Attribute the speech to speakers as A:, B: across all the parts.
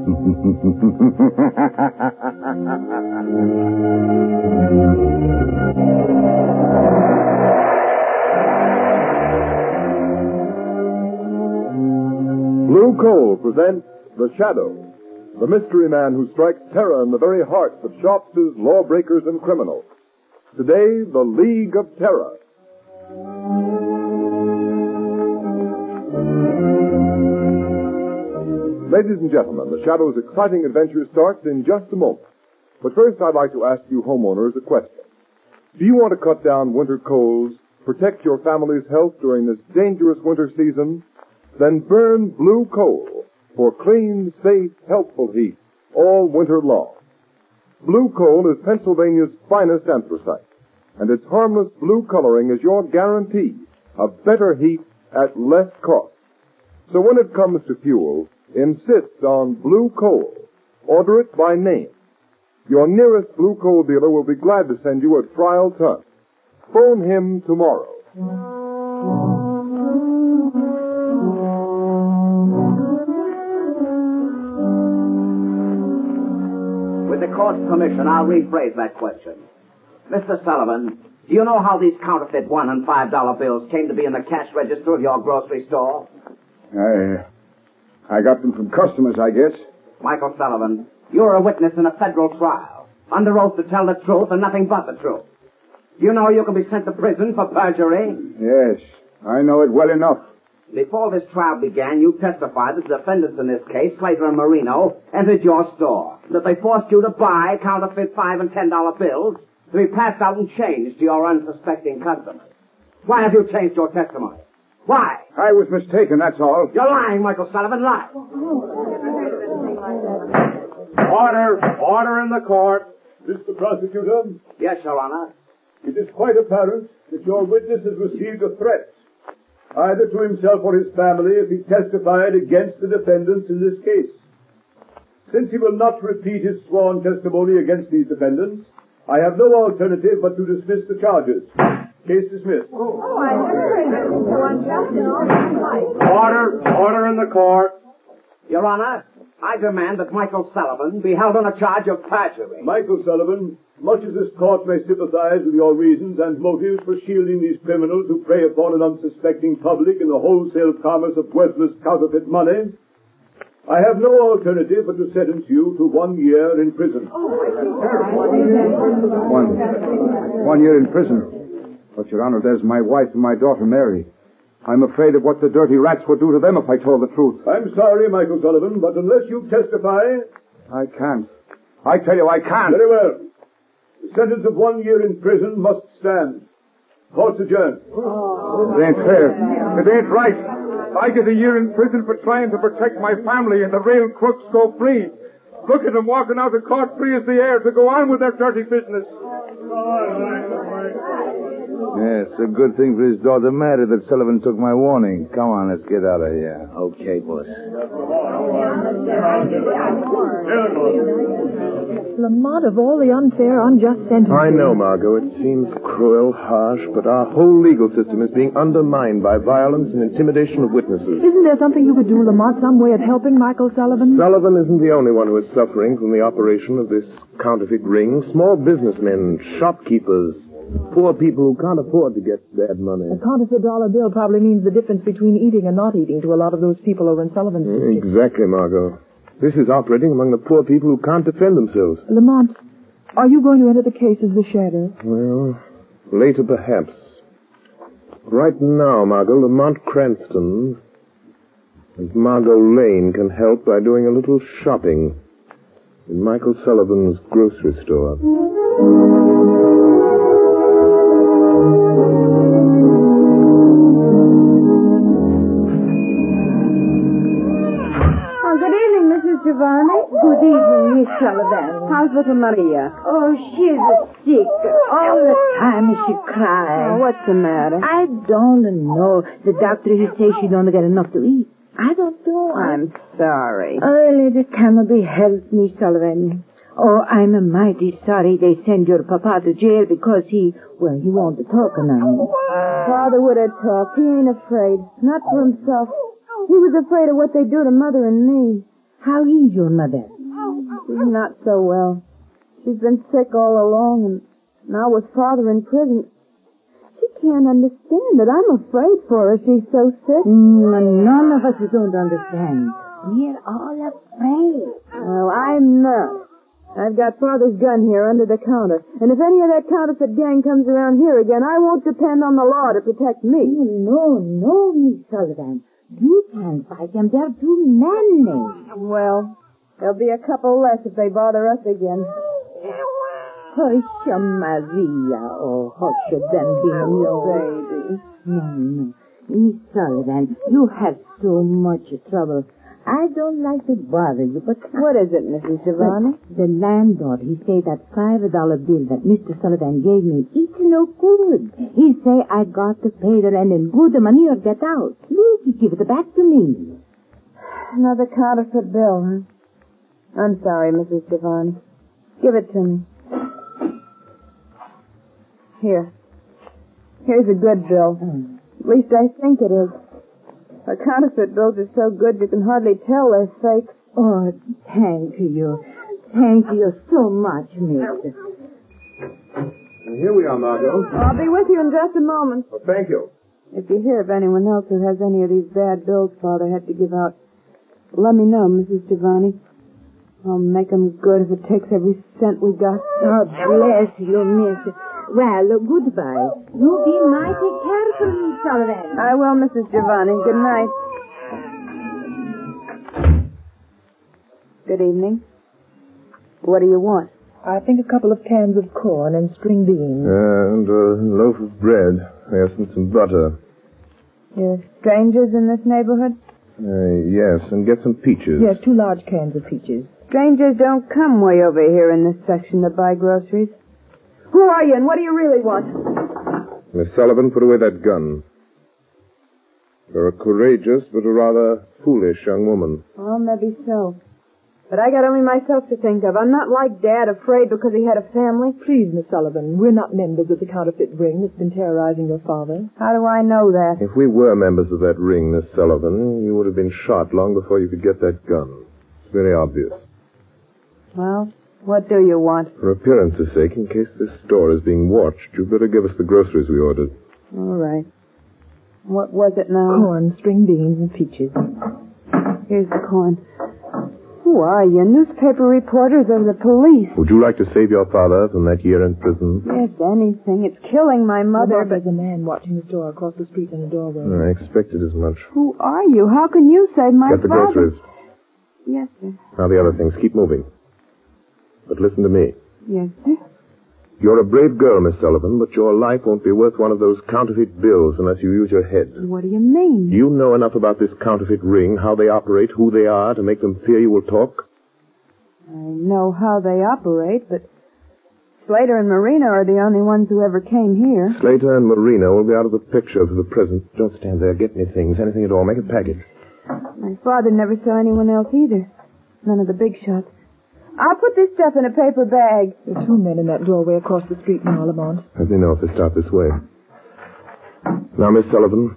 A: Blue Coal presents The Shadow, the mystery man who strikes terror in the very hearts of shopsters, lawbreakers, and criminals. Today, The League of Terror. Ladies and gentlemen, The Shadow's exciting adventure starts in just a moment. But first, I'd like to ask you homeowners a question. Do you want to cut down winter colds, protect your family's health during this dangerous winter season? Then burn Blue Coal for clean, safe, helpful heat all winter long. Blue Coal is Pennsylvania's finest anthracite, and its harmless blue coloring is your guarantee of better heat at less cost. So when it comes to fuel, insist on Blue Coal. Order it by name. Your nearest Blue Coal dealer will be glad to send you a trial ton. Phone him tomorrow.
B: With the court's permission, I'll rephrase that question. Mr. Sullivan, do you know how these counterfeit $1 and $5 bills came to be in the cash register of your grocery store?
C: I got them from customers, I guess.
B: Michael Sullivan, you're a witness in a federal trial, under oath to tell the truth and nothing but the truth. Do you know you can be sent to prison for perjury?
C: Yes, I know it well enough.
B: Before this trial began, you testified that the defendants in this case, Slater and Marino, entered your store, that they forced you to buy counterfeit $5 and $10 bills to be passed out and changed to your unsuspecting customers. Why have you changed your testimony? Why?
C: I was mistaken, that's all.
B: You're lying, Michael Sullivan, lie.
A: Order in the court. Mr. Prosecutor.
B: Yes, Your Honor.
A: It is quite apparent that your witness has received a threat, either to himself or his family, if he testified against the defendants in this case. Since he will not repeat his sworn testimony against these defendants, I have no alternative but to dismiss the charges. Case dismissed. Order in the court.
B: Your Honor, I demand that Michael Sullivan be held on a charge of perjury.
A: Michael Sullivan, much as this court may sympathize with your reasons and motives for shielding these criminals who prey upon an unsuspecting public in the wholesale commerce of worthless counterfeit money, I have no alternative but to sentence you to 1 year in prison.
C: 1 year in prison. But, Your Honor, there's my wife and my daughter, Mary. I'm afraid of what the dirty rats would do to them if I told the truth.
A: I'm sorry, Michael Sullivan, but unless you testify...
C: I can't. I tell you, I can't.
A: Very well. The sentence of 1 year in prison must stand. Court's adjourned.
C: It ain't fair. It ain't right. I get a year in prison for trying to protect my family, and the real crooks go free. Look at them walking out of court free as the air to go on with their dirty business.
D: Yeah, it's a good thing for his daughter Mary that Sullivan took my warning. Come on, let's get out of here.
B: Okay, boss.
E: Lamont, of all the unfair, unjust sentences...
F: I know, Margot. It seems cruel, harsh, but our whole legal system is being undermined by violence and intimidation of witnesses.
E: Isn't there something you could do, Lamont, some way of helping Michael Sullivan?
F: Sullivan isn't the only one who is suffering from the operation of this counterfeit ring. Small businessmen, shopkeepers, poor people who can't afford to get bad money.
E: A counterfeit dollar bill probably means the difference between eating and not eating to a lot of those people over in Sullivan's district.
F: Exactly, Margot. This is operating among the poor people who can't defend themselves.
E: Lamont, are you going to enter the case as the shadow?
F: Well, later perhaps. Right now, Margot, Lamont Cranston and Margot Lane can help by doing a little shopping in Michael Sullivan's grocery store.
G: Giovanni. Good evening, Miss Sullivan.
H: How's little Maria?
G: Oh, she's sick. All the time she cries.
H: Oh, what's the matter?
G: I don't know. The doctor, he says she don't get enough to eat. I don't know.
H: I'm sorry.
G: Oh, it cannot be helped, Miss Sullivan. Oh, I'm mighty sorry they send your papa to jail because he won't talk now.
H: Father would have talked. He ain't afraid. Not for himself. He was afraid of what they do to Mother and me.
G: How is your mother?
H: She's not so well. She's been sick all along, and now with Father in prison. She can't understand it. I'm afraid for her. She's so sick.
G: None of us don't understand. We're all afraid.
H: Well, I'm not. I've got Father's gun here under the counter. And if any of that counterfeit gang comes around here again, I won't depend on the law to protect me.
G: No, Miss Sullivan. You can't fight them. They're too many.
H: Well, there'll be a couple less if they bother us again.
G: Hush, Maria. Oh, hush, Bambino.
H: Baby.
G: No. Miss Sullivan, you have so much trouble. I don't like to bother you, but...
H: What is it, Mrs. Giovanni?
G: The landlord, he say that $5 bill that Mr. Sullivan gave me, it's no good. He say I got to pay the rent in good money or get out. Look, he give it back to me.
H: Another counterfeit bill, huh? I'm sorry, Mrs. Giovanni. Give it to me. Here. Here's a good bill. At least I think it is. The counterfeit bills are so good you can hardly tell they're fake.
G: Oh, thank you. Thank you so much, mister.
A: Here we are, Margot.
H: I'll be with you in just a moment.
A: Oh, thank you.
H: If you hear of anyone else who has any of these bad bills Father had to give out, let me know, Mrs. Giovanni. I'll make 'em good if it takes every cent we got.
G: Oh, bless you, mister. Well, goodbye. You be mighty careful, Miss Sullivan.
H: I will, Mrs. Giovanni. Good night. Good evening. What do you want?
E: I think a couple of cans of corn and string beans.
F: And a loaf of bread. Yes, and some butter.
H: You're strangers in this neighborhood?
F: Yes, and get some peaches.
E: Yes, 2 large cans of peaches.
H: Strangers don't come way over here in this section to buy groceries. Who are you and what do you really want?
F: Miss Sullivan, put away that gun. You're a courageous but a rather foolish young woman.
H: Well, maybe so. But I got only myself to think of. I'm not like Dad, afraid because he had a family.
E: Please, Miss Sullivan, we're not members of the counterfeit ring that's been terrorizing your father.
H: How do I know that?
F: If we were members of that ring, Miss Sullivan, you would have been shot long before you could get that gun. It's very obvious.
H: Well, what do you want?
F: For appearance's sake, in case this store is being watched, you'd better give us the groceries we ordered.
H: All right. What was it now?
E: Corn, string beans, and peaches.
H: Here's the corn. Who are you? Newspaper reporters or the police?
F: Would you like to save your father from that year in prison?
H: Yes, anything. It's killing my mother, but...
E: There's a man watching the store across the street in the doorway.
F: I expected as much.
H: Who are you? How can you save my
F: Get the
H: father?
F: groceries.
H: Yes, sir.
F: Now the other things. Keep moving. But listen to me.
H: Yes, sir.
F: You're a brave girl, Miss Sullivan, but your life won't be worth one of those counterfeit bills unless you use your head.
H: What do you mean?
F: You know enough about this counterfeit ring, how they operate, who they are, to make them fear you will talk?
H: I know how they operate, but Slater and Marina are the only ones who ever came here.
F: Slater and Marina will be out of the picture for the present. Don't stand there. Get me things, anything at all. Make a package.
H: My father never saw anyone else either. None of the big shots. I'll put this stuff in a paper bag.
E: There are 2 men in that doorway across the street now, Lamont.
F: Let me know if they start this way. Now, Miss Sullivan,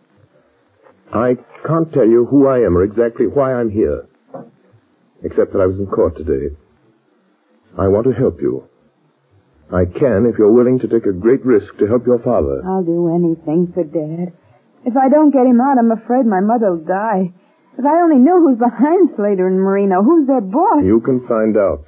F: I can't tell you who I am or exactly why I'm here, except that I was in court today. I want to help you. I can if you're willing to take a great risk to help your father.
H: I'll do anything for Dad. If I don't get him out, I'm afraid my mother'll die. If I only knew who's behind Slater and Marino, who's their boss.
F: You can find out.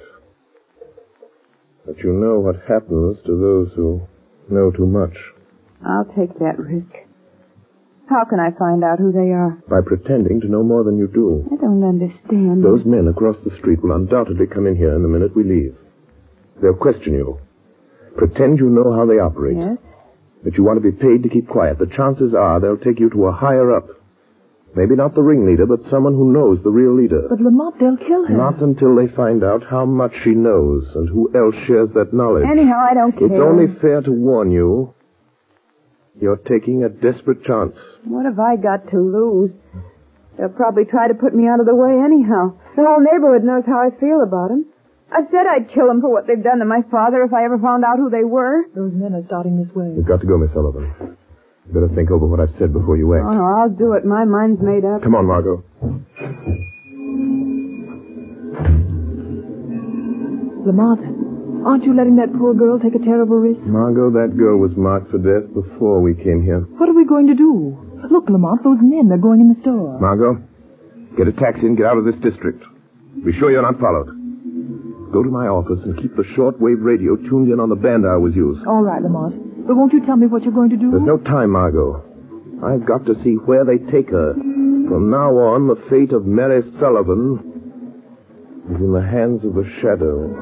F: But you know what happens to those who know too much.
H: I'll take that risk. How can I find out who they are?
F: By pretending to know more than you do.
H: I don't understand.
F: Those men across the street will undoubtedly come in here in the minute we leave. They'll question you. Pretend you know how they operate.
H: Yes?
F: That you want to be paid to keep quiet. The chances are they'll take you to a higher up. Maybe not the ringleader, but someone who knows the real leader.
E: But Lamont, they'll kill him.
F: Not until they find out how much she knows and who else shares that knowledge.
H: Anyhow, I don't care.
F: It's only fair to warn you. You're taking a desperate chance.
H: What have I got to lose? They'll probably try to put me out of the way anyhow. The whole neighborhood knows how I feel about them. I said I'd kill them for what they've done to my father if I ever found out who they were.
E: Those men are starting this way.
F: You've got to go, Miss Sullivan. You better think over what I've said before you act.
H: Oh, no, I'll do it. My mind's made up.
F: Come on, Margot.
E: Lamont, aren't you letting that poor girl take a terrible risk?
F: Margot, that girl was marked for death before we came here.
E: What are we going to do? Look, Lamont, those men, they're going in the store.
F: Margot, get a taxi and get out of this district. Be sure you're not followed. Go to my office and keep the shortwave radio tuned in on the band I always use.
E: All right, Lamont. But won't you tell me what you're going to do?
F: There's no time, Margot. I've got to see where they take her. From now on, the fate of Mary Sullivan is in the hands of the shadow.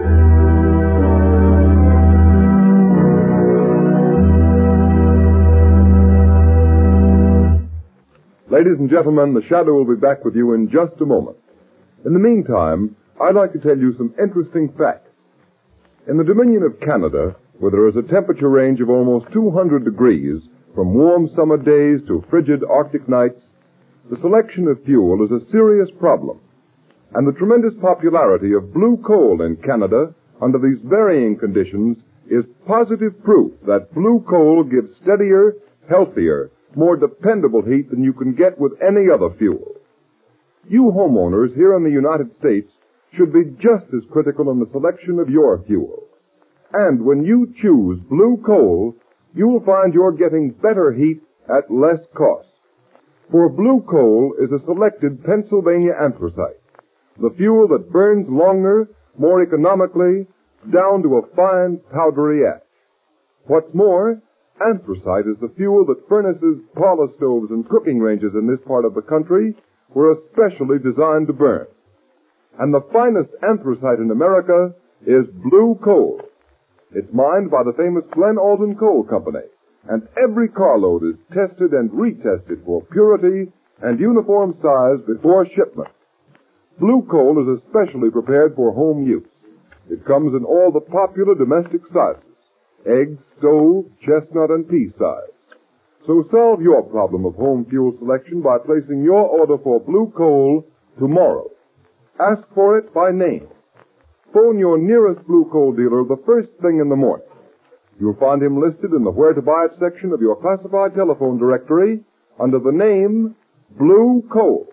A: Ladies and gentlemen, the Shadow will be back with you in just a moment. In the meantime, I'd like to tell you some interesting facts. In the Dominion of Canada, where there is a temperature range of almost 200 degrees, from warm summer days to frigid Arctic nights, the selection of fuel is a serious problem. And the tremendous popularity of blue coal in Canada under these varying conditions is positive proof that blue coal gives steadier, healthier, more dependable heat than you can get with any other fuel. You homeowners here in the United States should be just as critical in the selection of your fuel. And when you choose blue coal, you will find you're getting better heat at less cost. For blue coal is a selected Pennsylvania anthracite, the fuel that burns longer, more economically, down to a fine powdery ash. What's more, anthracite is the fuel that furnaces, parlor stoves, and cooking ranges in this part of the country were especially designed to burn. And the finest anthracite in America is blue coal. It's mined by the famous Glen Alden Coal Company, and every carload is tested and retested for purity and uniform size before shipment. Blue coal is especially prepared for home use. It comes in all the popular domestic sizes: egg, stove, chestnut, and pea size. So solve your problem of home fuel selection by placing your order for blue coal tomorrow. Ask for it by name. Phone your nearest blue coal dealer the first thing in the morning. You'll find him listed in the Where to Buy It section of your classified telephone directory under the name Blue Coal.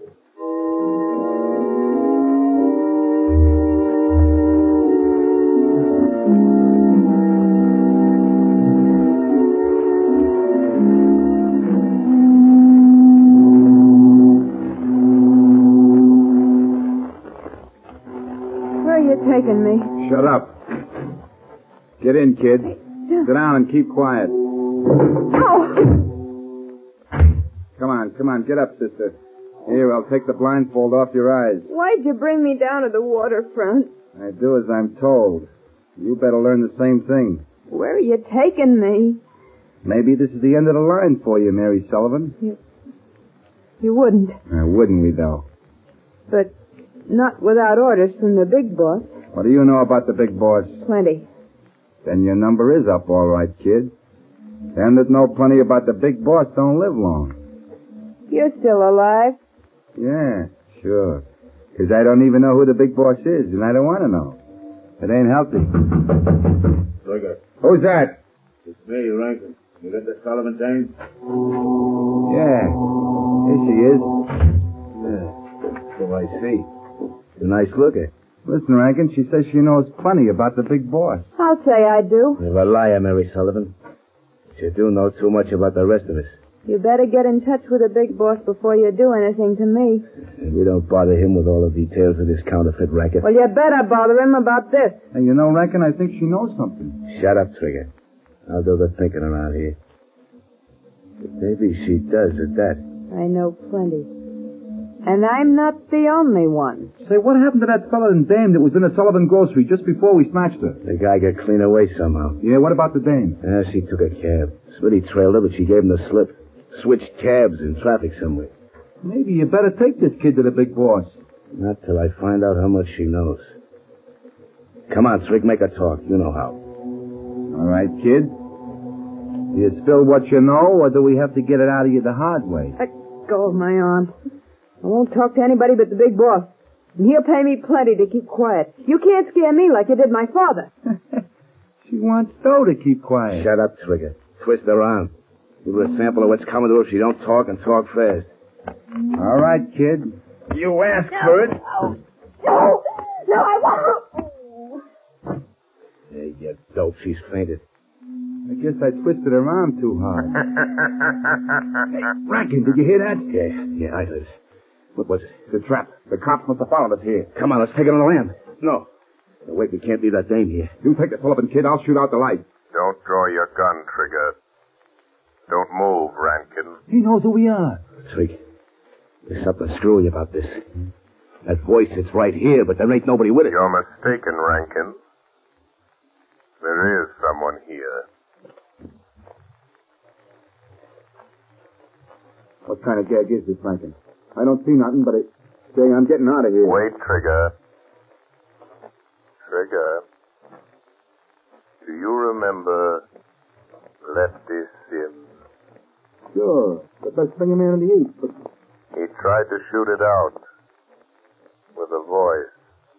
H: Taking me.
D: Shut up. Get in, kid. Sit down and keep quiet.
H: Oh!
D: Come on. Get up, sister. Here, I'll take the blindfold off your eyes.
H: Why'd you bring me down to the waterfront?
D: I do as I'm told. You better learn the same thing.
H: Where are you taking me?
D: Maybe this is the end of the line for you, Mary Sullivan.
H: You wouldn't.
D: Wouldn't we, though?
H: But not without orders from the big boss.
D: What do you know about the big boss?
H: Plenty.
D: Then your number is up, all right, kid. Them that know plenty about the big boss don't live long.
H: You're still alive?
D: Yeah, sure. 'Cause I don't even know who the big boss is, and I don't want to know. It ain't healthy.
I: Trigger.
D: Who's that?
I: It's me, Rankin. You got the Sullivan dame?
D: Yeah. Here she is.
I: Yeah, so I see. She's a nice looker.
D: Listen, Rankin, she says she knows plenty about the big boss.
H: I'll say I do.
I: You're a liar, Mary Sullivan. But you do know too much about the rest of us.
H: You better get in touch with the big boss before you do anything to me.
I: And we don't bother him with all the details of this counterfeit racket.
H: Well, you better bother him about this.
D: And you know, Rankin, I think she knows something.
I: Shut up, Trigger. I'll do the thinking around here. But maybe she does at that.
H: I know plenty. And I'm not the only one.
D: Say, what happened to that Sullivan dame that was in the Sullivan grocery just before we snatched her?
I: The guy got clean away somehow.
D: Yeah, what about the dame?
I: She took a cab. Smitty trailed her, but she gave him the slip. Switched cabs in traffic somewhere.
D: Maybe you better take this kid to the big boss.
I: Not till I find out how much she knows. Come on, Trig, make her talk. You know how.
D: All right, kid. Do you spill what you know, or do we have to get it out of you the hard way?
H: Let go of my arm. I won't talk to anybody but the big boss. And he'll pay me plenty to keep quiet. You can't scare me like you did my father.
D: She wants Joe to keep quiet.
I: Shut up, Trigger. Twist her arm. Give her a sample of what's coming to her if she don't talk and talk fast.
D: All right, kid. You asked for it.
H: No, I won't.
I: dope. She's fainted.
D: I guess I twisted her arm too hard.
I: Hey, Rankin, did you hear that? Yeah, I heard it. What was it?
C: It's a trap. The cops must have followed us here.
I: Come on, let's take it on the lam. No. Wait, we can't leave that dame here.
C: You take the Sullivan kid. I'll shoot out the light.
F: Don't draw your gun, Trigger. Don't move, Rankin.
D: He knows who we are.
I: Twig, there's something screwy about this. That voice, it's right here, but there ain't nobody with it.
F: You're mistaken, Rankin. There is someone here.
C: What kind of gag is this, Rankin? I don't see nothing, but say I'm getting out of here.
F: Wait, Trigger. Trigger. Do you remember Lefty Sims?
C: Sure. The best singer man in the East, but...
F: He tried to shoot it out with a voice.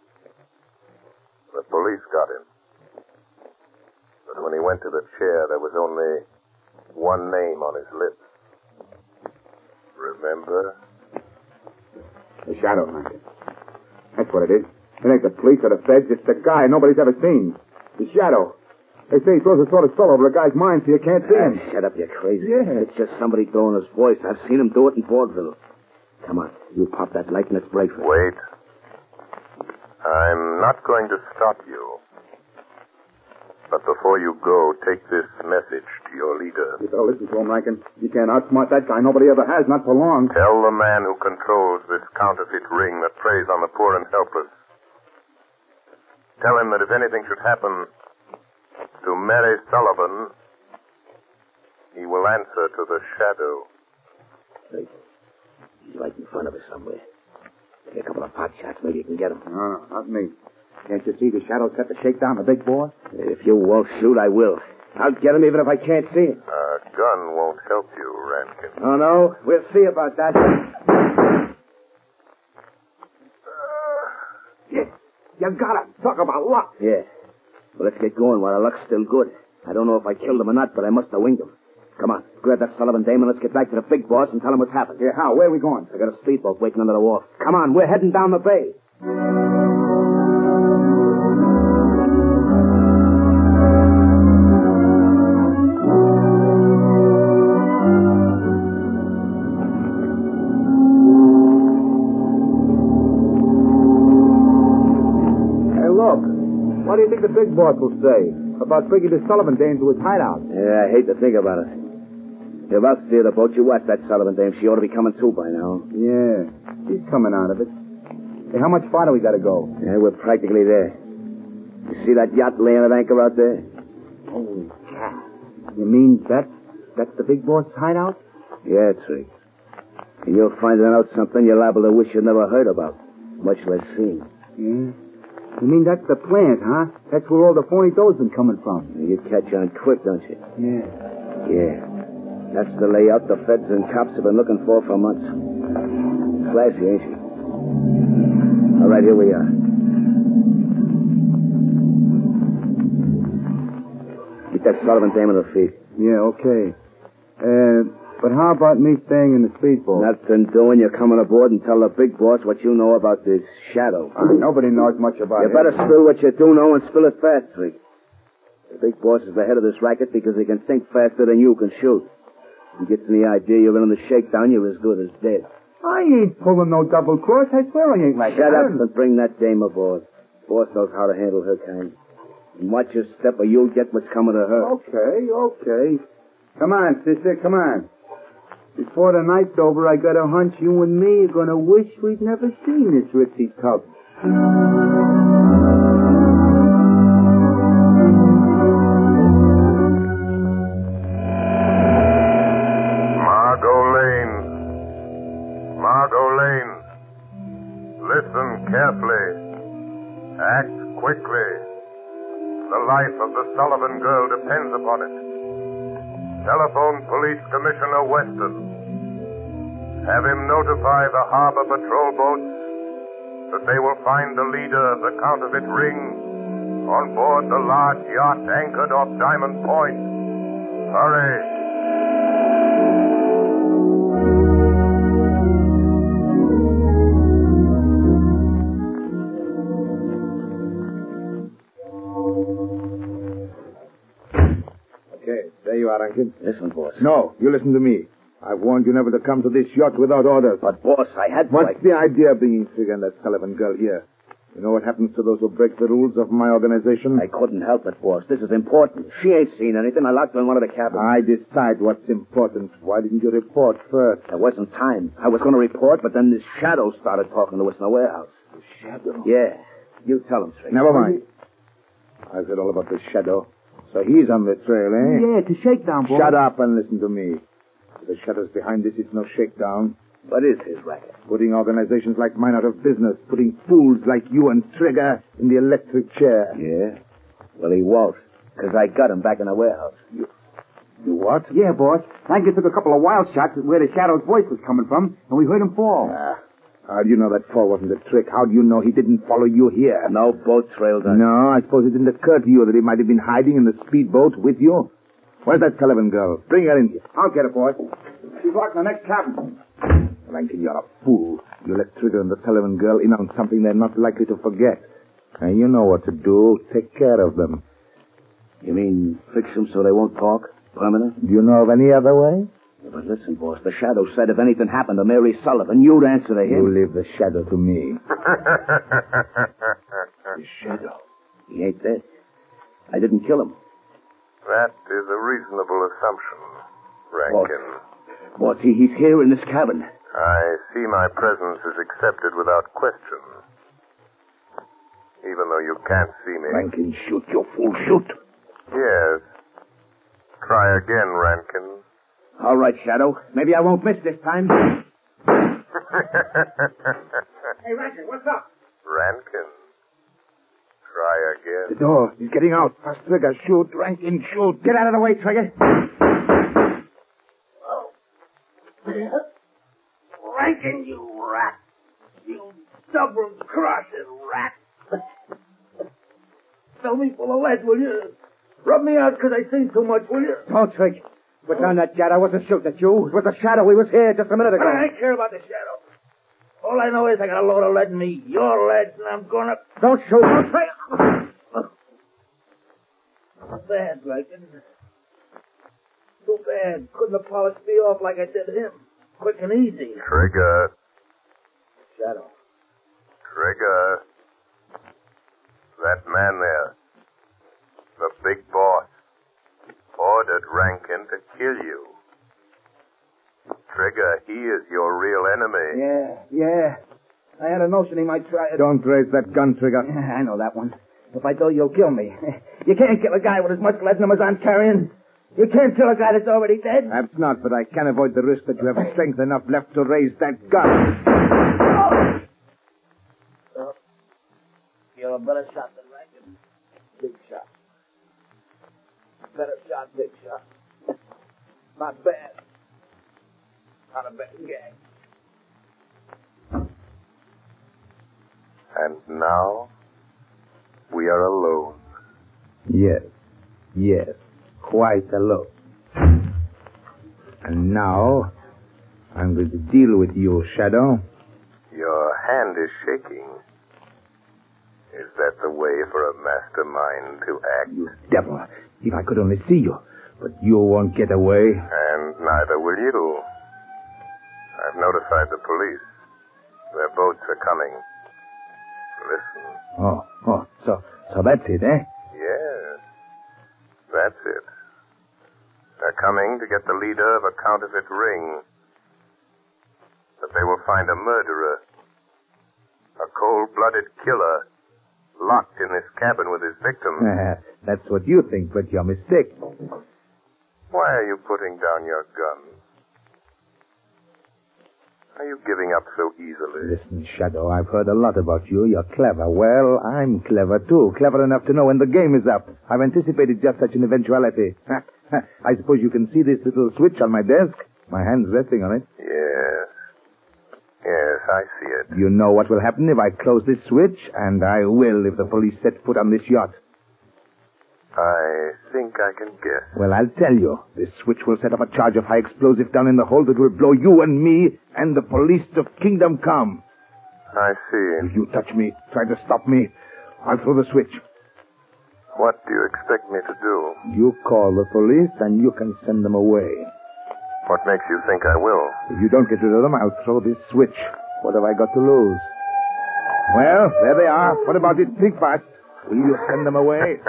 F: The police got him. But when he went to the chair, there was only one name on his lips. Remember?
C: The Shadow, Rankin. That's what it is. It ain't the police or the feds. It's the guy nobody's ever seen. The Shadow. They say he throws a sort of spell over a guy's mind so you can't see him.
I: Shut up, you're crazy.
C: Yeah.
I: It's just somebody throwing his voice. I've seen him do it in Vaudeville. Come on, you pop that light and let's break for it.
F: Wait. I'm not going to stop you. But before you go, take this message to your leader.
C: You better listen to him, Rankin. You can't outsmart that guy. Nobody ever has, not for long.
F: Tell the man who controls this counterfeit ring that preys on the poor and helpless. Tell him that if anything should happen to Mary Sullivan, he will answer to the Shadow.
I: Hey, he's right in front of us somewhere. Take a couple of pot shots, maybe you can get him.
C: No, not me. Can't you see the Shadow's got the shakedown, the big boy?
I: If you won't shoot, I will. I'll get him even if I can't see him.
F: A gun won't help you, Rankin.
I: Oh, no? We'll see about that.
C: Yes, you got him. Talk about luck.
I: Yeah. Well, let's get going while our luck's still good. I don't know if I killed him or not, but I must have winged him. Come on, grab that Sullivan dame and let's get back to the big boss and tell him what's happened.
C: Yeah, how? Where are we going?
I: I got a speedboat waiting under the wharf. Come on, we're heading down the bay.
C: What do you think the big boss will say about bringing the Sullivan dame to his hideout?
I: Yeah, I hate to think about it. If I'll steer the boat, you watch that Sullivan dame. She ought to be coming too by now.
C: Yeah, she's coming out of it. Hey, how much farther we got to go?
I: Yeah, we're practically there. You see that yacht laying at anchor out there?
C: Holy cow. You mean that's the big boss hideout?
I: Yeah, Trigg. And you're finding out something you're liable to wish you'd never heard about, much less seen.
C: Yeah. You mean that's the plant, huh? That's where all the phony dough's been coming from.
I: You catch on quick, don't you?
C: Yeah.
I: Yeah. That's the layout the feds and cops have been looking for months. Flashy, ain't she? All right, here we are. Get that Sullivan dame on her feet.
C: Yeah, okay. But how about me staying in the speedboat?
I: Nothing doing. You're coming aboard and tell the big boss what you know about this Shadow.
C: Nobody knows much about it.
I: You better spill what you do know and spill it fast, Trigg. The big boss is the head of this racket because he can think faster than you can shoot. He gets the idea you're in the shakedown, you're as good as dead.
C: I ain't pulling no double cross. I swear I ain't like that.
I: Shut up and bring that dame aboard. Boss knows how to handle her kind. And watch your step or you'll get what's coming to her.
C: Okay. Come on, sister, come on. Before the night's over, I got a hunch you and me are gonna wish we'd never seen this ritzy tub.
F: Margot Lane. Listen carefully. Act quickly. The life of the Sullivan girl depends upon it. Telephone Police Commissioner Weston. Have him notify the harbor patrol boats that they will find the leader of the counterfeit ring on board the large yacht anchored off Diamond Point. Hurry.
D: you are, Rankin.
I: Listen, boss.
D: No, you listen to me. I've warned you never to come to this yacht without orders.
I: But, boss, I had...
D: What's the idea of bringing Trigger and that Sullivan girl here? You know what happens to those who break the rules of my organization?
I: I couldn't help it, boss. This is important. She ain't seen anything. I locked her in one of the cabins.
D: I decide what's important. Why didn't you report first?
I: There wasn't time. I was going to report, but then this Shadow started talking to us in the warehouse.
D: The Shadow?
I: Yeah. You tell him, Trigger.
D: Never mind. I've heard all about the Shadow. So he's on the trail, eh?
B: Yeah, it's a shakedown, boss.
D: Shut up and listen to me. The Shadow's behind this. It's no shakedown.
I: What is his racket?
D: Putting organizations like mine out of business. Putting fools like you and Trigger in the electric chair.
I: Yeah? Well, he won't. Because I got him back in the warehouse.
D: You what?
B: Yeah, boss. Rankin took a couple of wild shots at where the Shadow's voice was coming from, and we heard him fall.
D: How do you know that fall wasn't a trick? How do you know he didn't follow you here?
I: No boat trailed us.
D: No, I suppose it didn't occur to you that he might have been hiding in the speedboat with you. Where's that Sullivan girl? Bring her in here.
B: I'll get her, boss. She's locked in the next cabin.
D: Rankin, you're a fool. You let Trigger and the Sullivan girl in on something they're not likely to forget. And you know what to do. Take care of them.
I: You mean fix them so they won't talk? Permanent?
D: Do you know of any other way?
I: Yeah, but listen, boss, the Shadow said if anything happened to Mary Sullivan, you'd answer to him.
D: You leave the Shadow to me.
I: The Shadow? He ain't dead. I didn't kill him.
F: That is a reasonable assumption, Rankin.
I: Boss, he's here in this cabin.
F: I see my presence is accepted without question. Even though you can't see me.
D: Rankin, shoot, you fool, shoot.
F: Yes. Try again, Rankin.
B: All right, Shadow. Maybe I won't miss this time. Hey, Rankin, what's up?
F: Rankin. Try again.
D: The door. He's getting out. Fast, Trigger. Shoot. Rankin, shoot.
B: Get out of the way, Trigger.
J: Rankin, you rat. You double-crossing rat. Fill me full of lead, will you? Rub me out because I seen too much, will you?
B: Don't, Trig. Put down that jet. I wasn't shooting at you. It was the Shadow. He was here just a minute ago.
J: I don't care about the Shadow. All I know is I got a load of lead in me. Your lead, and I'm gonna...
B: Don't shoot.
J: Don't try... Bad, Rankin. Too bad. Couldn't have polished me off like I did him. Quick and easy.
F: Trigger.
J: Shadow.
F: Trigger. That man there. The big boss. Ordered Rankin to kill you. Trigger, he is your real enemy.
B: Yeah. I had a notion he might try it.
D: Don't raise that gun, Trigger.
B: I know that one. If I do, you'll kill me. You can't kill a guy with as much lead in him as I'm carrying. You can't kill a guy that's already dead.
D: Perhaps not, but I can avoid the risk that you have strength enough left to raise that gun.
J: Oh. You're a better shot than Rankin. Big shot. Better shot, big shot. Not bad. Not a bad gang.
F: And now, we are alone.
D: Yes, quite alone. And now, I'm going to deal with you, Shadow.
F: Your hand is shaking. Is that the way for a mastermind to act?
D: You devil. If I could only see you. But you won't get away.
F: And neither will you. I've notified the police. Their boats are coming. Listen.
D: So that's it, eh?
F: Yes. That's it. They're coming to get the leader of a counterfeit ring. But they will find a murderer. A cold-blooded killer. Locked in this cabin with his victim.
D: That's what you think, but you're mistaken.
F: Why are you putting down your gun? Are you giving up so easily?
D: Listen, Shadow, I've heard a lot about you. You're clever. Well, I'm clever, too. Clever enough to know when the game is up. I've anticipated just such an eventuality. I suppose you can see this little switch on my desk? My hand's resting on it.
F: Yes, I see it.
D: You know what will happen if I close this switch, and I will if the police set foot on this yacht.
F: I think I can guess.
D: Well, I'll tell you. This switch will set up a charge of high explosive down in the hold that will blow you and me and the police to Kingdom Come.
F: I see.
D: If you touch me, try to stop me, I'll throw the switch.
F: What do you expect me to do?
D: You call the police and you can send them away.
F: What makes you think I will?
D: If you don't get rid of them, I'll throw this switch. What have I got to lose? Well, there they are. What about it? Think fast. Will you send them away?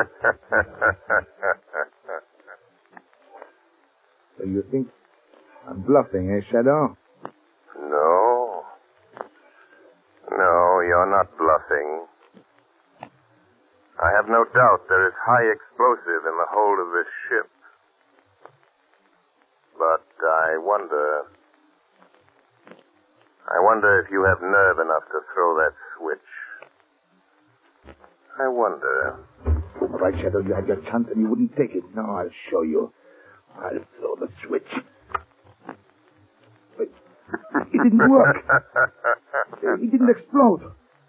D: So you think I'm bluffing, eh, Shadow?
F: No. No, you're not bluffing. I have no doubt there is high explosive in the hold of this ship. But I wonder if you have nerve enough to throw that switch. I wonder.
D: All right, Shadow, you had your chance and you wouldn't take it. Now I'll show you. I'll throw the switch. But it didn't work. It didn't explode.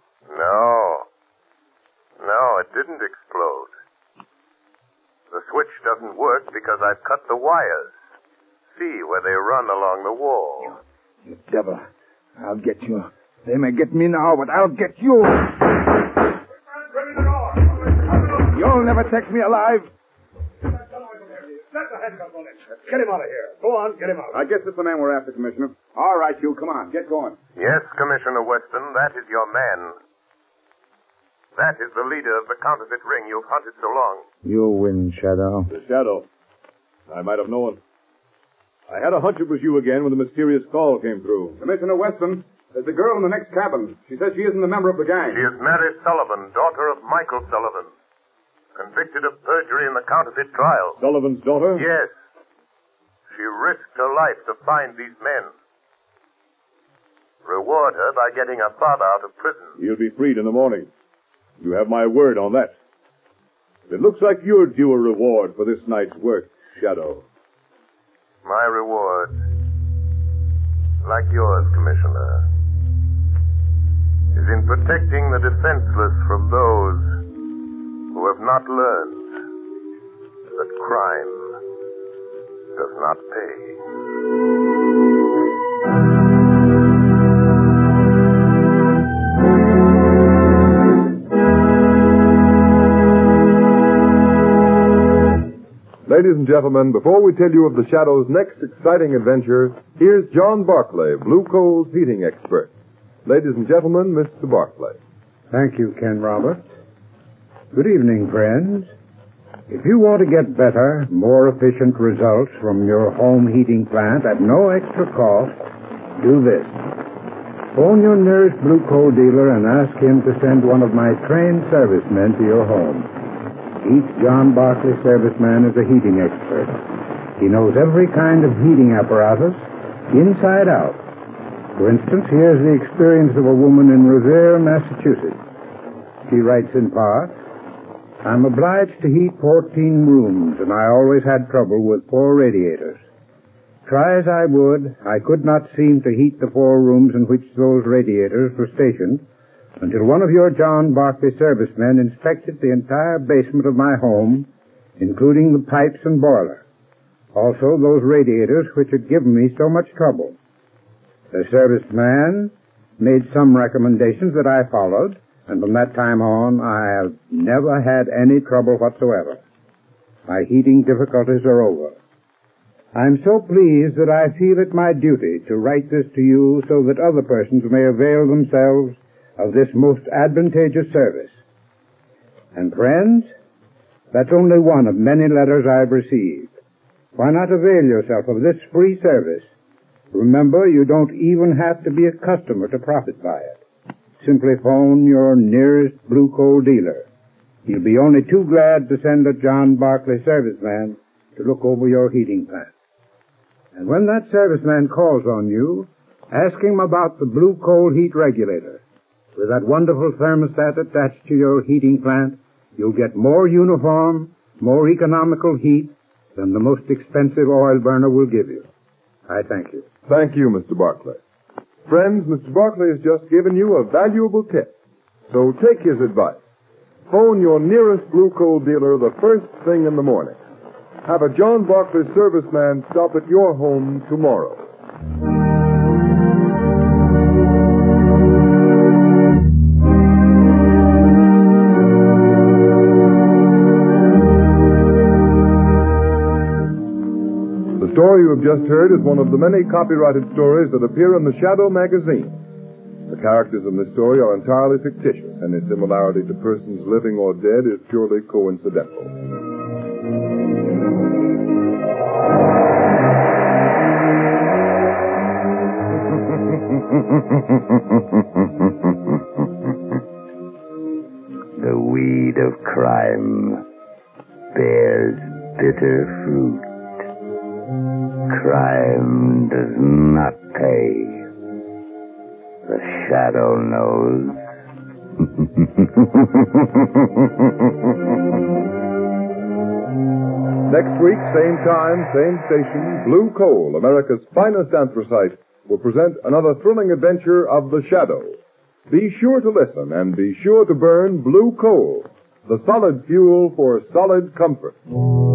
F: No, it didn't explode. The switch doesn't work because I've cut the wires. See where they run along the wall.
D: You devil. I'll get you. They may get me now, but I'll get you. You'll never take me alive.
C: Get him out of here. Go on, get him out. I guess it's the man we're after, Commissioner. All right, you, come on, get going.
F: Yes, Commissioner Weston, that is your man. That is the leader of the counterfeit ring you've hunted so long.
D: You win, Shadow.
A: The Shadow. I might have known. I had a hunch it was you again when the mysterious call came through.
C: Commissioner Weston, there's a girl in the next cabin. She says she isn't a member of the gang.
F: She is Mary Sullivan, daughter of Michael Sullivan, convicted of perjury in the counterfeit trial.
A: Sullivan's daughter?
F: Yes. She risked her life to find these men. Reward her by getting her father out of prison.
A: You'll be freed in the morning. You have my word on that. It looks like you're due a reward for this night's work, Shadow.
F: My reward, like yours, Commissioner, is in protecting the defenseless from those who have not learned that crime does not pay.
A: Ladies and gentlemen, before we tell you of the Shadow's next exciting adventure, here's John Barclay, Blue Coal's heating expert. Ladies and gentlemen, Mr. Barclay.
K: Thank you, Ken Roberts. Good evening, friends. If you want to get better, more efficient results from your home heating plant at no extra cost, do this. Phone your nearest Blue Coal dealer and ask him to send one of my trained servicemen to your home. Each John Barclay serviceman is a heating expert. He knows every kind of heating apparatus, inside out. For instance, here's the experience of a woman in Revere, Massachusetts. She writes in part, I'm obliged to heat 14 rooms, and I always had trouble with 4 radiators. Try as I would, I could not seem to heat the 4 rooms in which those radiators were stationed, until one of your John Barclay servicemen inspected the entire basement of my home, including the pipes and boiler. Also those radiators which had given me so much trouble. The serviceman made some recommendations that I followed, and from that time on, I have never had any trouble whatsoever. My heating difficulties are over. I'm so pleased that I feel it my duty to write this to you so that other persons may avail themselves of this most advantageous service. And friends, that's only one of many letters I've received. Why not avail yourself of this free service? Remember, you don't even have to be a customer to profit by it. Simply phone your nearest Blue Coal dealer. He'll be only too glad to send a John Barclay serviceman to look over your heating plant. And when that serviceman calls on you, ask him about the Blue Coal heat regulator. With that wonderful thermostat attached to your heating plant, you'll get more uniform, more economical heat than the most expensive oil burner will give you. I thank you.
A: Thank you, Mr. Barclay. Friends, Mr. Barclay has just given you a valuable tip. So take his advice. Phone your nearest Blue Coal dealer the first thing in the morning. Have a John Barclay serviceman stop at your home tomorrow. you have just heard is one of the many copyrighted stories that appear in the Shadow magazine. The characters in this story are entirely fictitious, and its similarity to persons living or dead is purely coincidental.
L: The weed of crime bears bitter fruit. Crime does not pay. The Shadow knows.
A: Next week, same time, same station, Blue Coal, America's finest anthracite, will present another thrilling adventure of the Shadow. Be sure to listen and be sure to burn Blue Coal, the solid fuel for solid comfort.